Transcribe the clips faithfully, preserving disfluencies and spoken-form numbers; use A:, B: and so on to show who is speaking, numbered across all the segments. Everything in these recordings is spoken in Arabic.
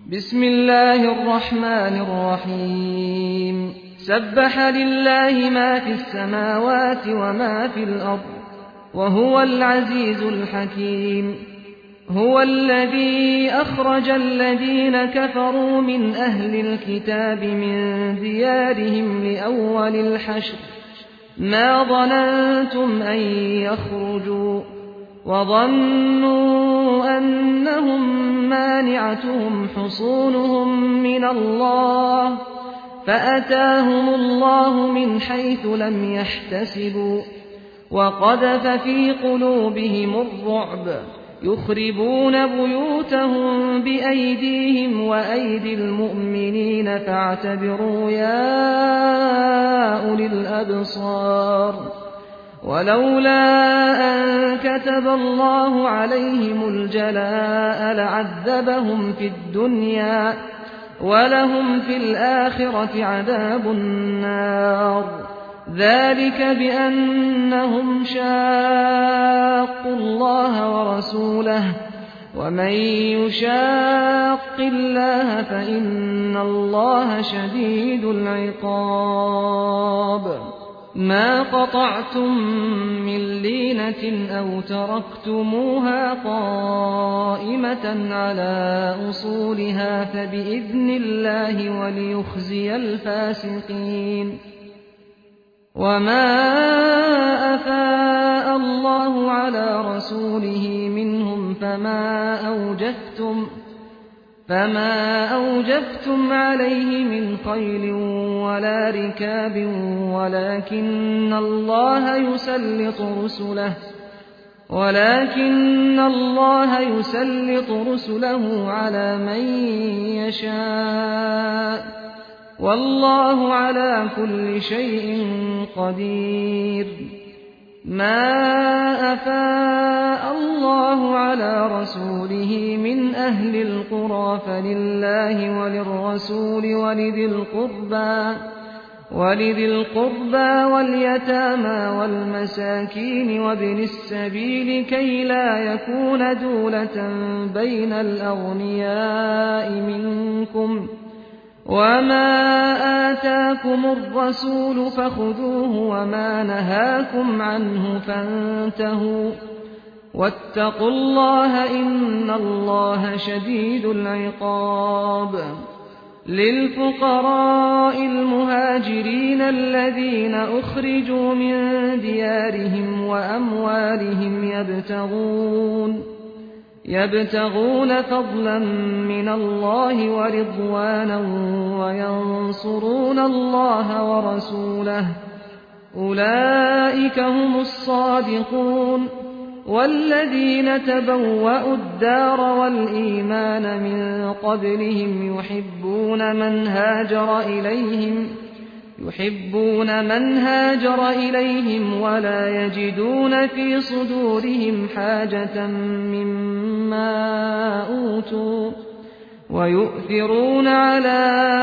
A: بسم الله الرحمن الرحيم سبح لله ما في السماوات وما في الأرض وهو العزيز الحكيم هو الذي أخرج الذين كفروا من أهل الكتاب من ديارهم لأول الحشر ما ظننتم أن يخرجوا وظنوا أنهم مانعتهم حصونهم من الله فأتاهم الله من حيث لم يحتسبوا وقذف في قلوبهم الرعب يخربون بيوتهم بأيديهم وأيدي المؤمنين فاعتبروا يا أولي الأبصار ولولا أن كتب الله عليهم الجلاء لعذبهم في الدنيا ولهم في الآخرة عذاب النار ذلك بأنهم شاقوا الله ورسوله ومن يشاق الله فإن الله شديد العقاب ما قطعتم من لينة أو تركتموها قائمة على أصولها فبإذن الله وليخزي الفاسقين وما أفاء الله على رسوله منهم فما أوجفتم فما أوجفتم عليه من خيل ولا ركاب ولكن الله يسلط رسله ولكن الله يسلط رسله على من يشاء والله على كل شيء قدير ما أفاء الله على رسوله من أهل القرى فلله وللرسول ولذي القربى ولذي القربى واليتامى والمساكين وابن السبيل كي لا يكون دولة بين الأغنياء منكم وما آتاكم الرسول فخذوه وما نهاكم عنه فانتهوا واتقوا الله إن الله شديد العقاب للفقراء المهاجرين الذين أخرجوا من ديارهم وأموالهم يبتغون يبتغون فضلا من الله ورضوانا وينصرون الله ورسوله أولئك هم الصادقون والذين تبوأوا الدار والإيمان من قبلهم يحبون من هاجر إليهم يحبون من هاجر إليهم ولا يجدون في صدورهم حاجة مما أوتوا ويؤثرون على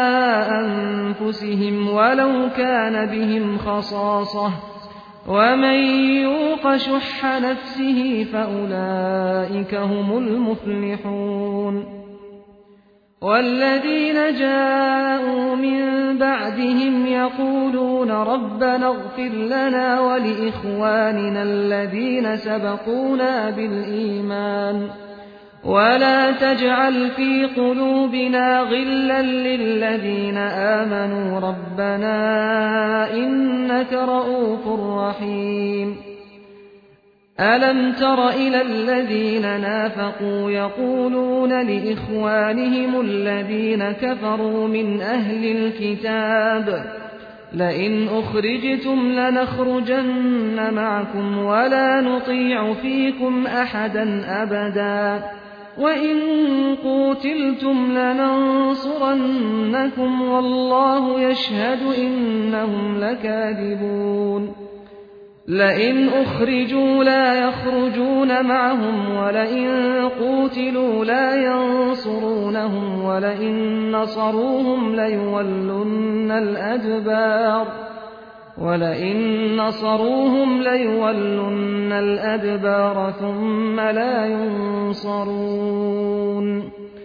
A: أنفسهم ولو كان بهم خصاصة ومن يوق شح نفسه فأولئك هم المفلحون والذين جاءوا من بعدهم يقولون ربنا اغفر لنا ولإخواننا الذين سبقونا بالإيمان ولا تجعل في قلوبنا غلا للذين آمنوا ربنا إنك رؤوف رحيم ألم تر إلى الذين نافقوا يقولون لإخوانهم الذين كفروا من أهل الكتاب لئن أخرجتم لنخرجن معكم ولا نطيع فيكم أحدا أبدا وإن قوتلتم لننصرنكم والله يشهد إنهم لكاذبون لئن أخرجوا لا يخرجون معهم ولئن قوتلوا لا ينصرونهم ولئن نصروهم ليولن الأدبار ولئن نصروهم ليولن الأدبار ثم لا ينصرون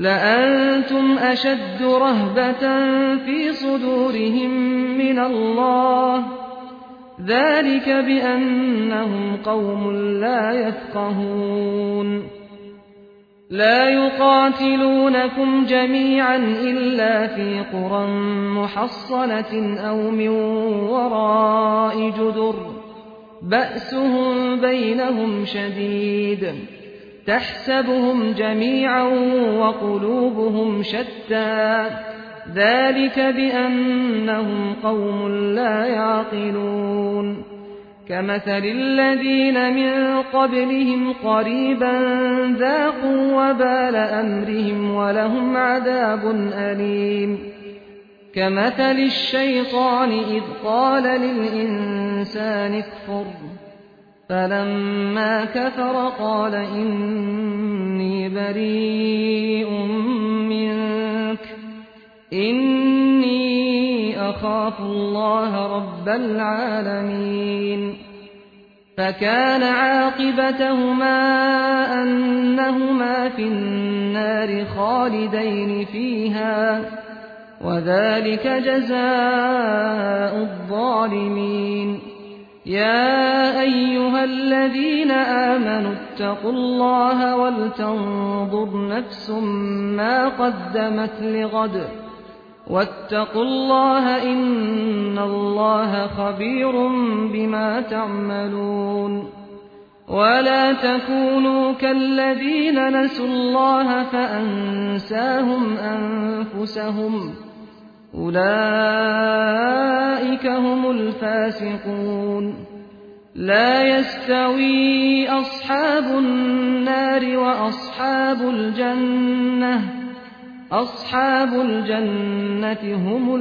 A: لأنتم أشد رهبة في صدورهم من الله ذلك بأنهم قوم لا يفقهون لا يقاتلونكم جميعا إلا في قرى محصنة أو من وراء جدر بأسهم بينهم شديد تحسبهم جميعا وقلوبهم شتى ذلك بأنهم قوم لا يعقلون كمثل الذين من قبلهم قريبا ذاقوا وبال أمرهم ولهم عذاب أليم كمثل الشيطان إذ قال للإنسان اكفر فلما كفر قال إني بريء منك إني أخاف الله رب العالمين فكان عاقبتهما أنهما في النار خالدين فيها وذلك جزاء الظالمين يا أيها الذين آمنوا اتقوا الله ولتنظر نفس ما قدمت لغد واتقوا الله إن الله خبير بما تعملون ولا تكونوا كالذين نسوا الله فأنساهم أنفسهم أولئك هم الفاسقون لا يستوي أصحاب النار وأصحاب الجنة أصحاب الجنة هم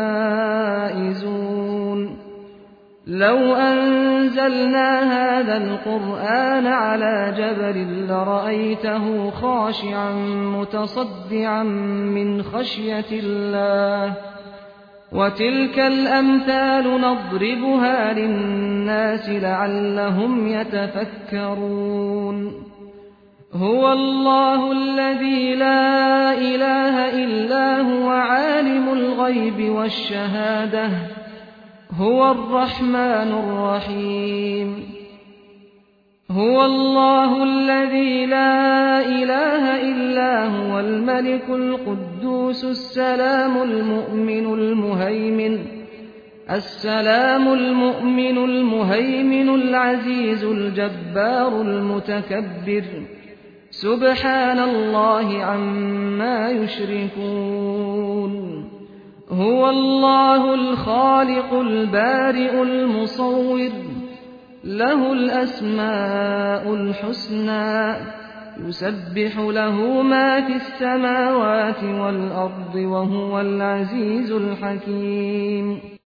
A: الفائزون لو أنزلنا هذا القرآن على جبل لرأيته خاشعا متصدعا من خشية الله وتلك الأمثال نضربها للناس لعلهم يتفكرون هو الله الذي لا إله إلا هو عالم الغيب والشهادة هو الرحمن الرحيم هو الله الذي لا إله إلا هو الملك القدوس السلام المؤمن المهيمن السلام المؤمن المهيمن العزيز الجبار المتكبر سبحان الله عما يشركون هو الله الخالق البارئ المصور له الأسماء الحسنى يسبح له ما في السماوات والأرض وهو العزيز الحكيم